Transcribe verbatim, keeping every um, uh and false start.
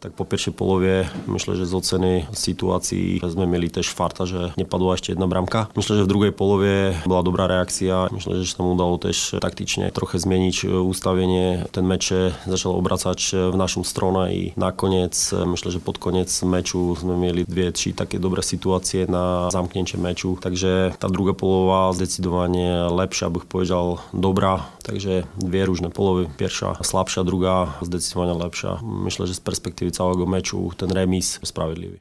Tak po pierwšej polovie, myślę, že z oceny situácií sme mieli tiež farta, že nepadla ešte jedna bramka. Myślę, že v druhej polovie bola dobrá reakcia. Myślę, že sa mu udalo tiež taktične trochu zmeniť ústavenie. Ten meč začal obracať v našom strone i nakoniec, myślę, že pod koniec meču sme mieli dve, tri také dobré situácie na zamknutie meču. Takže tá druhá polova zdecidovanie lepšia, bych povedal dobrá. Takže dve růžné polovy. Pierwsza slabšia, druhá zdecidovanie lepšia. Myślę, že z perspektívy celého meču ten remis spravedlivý.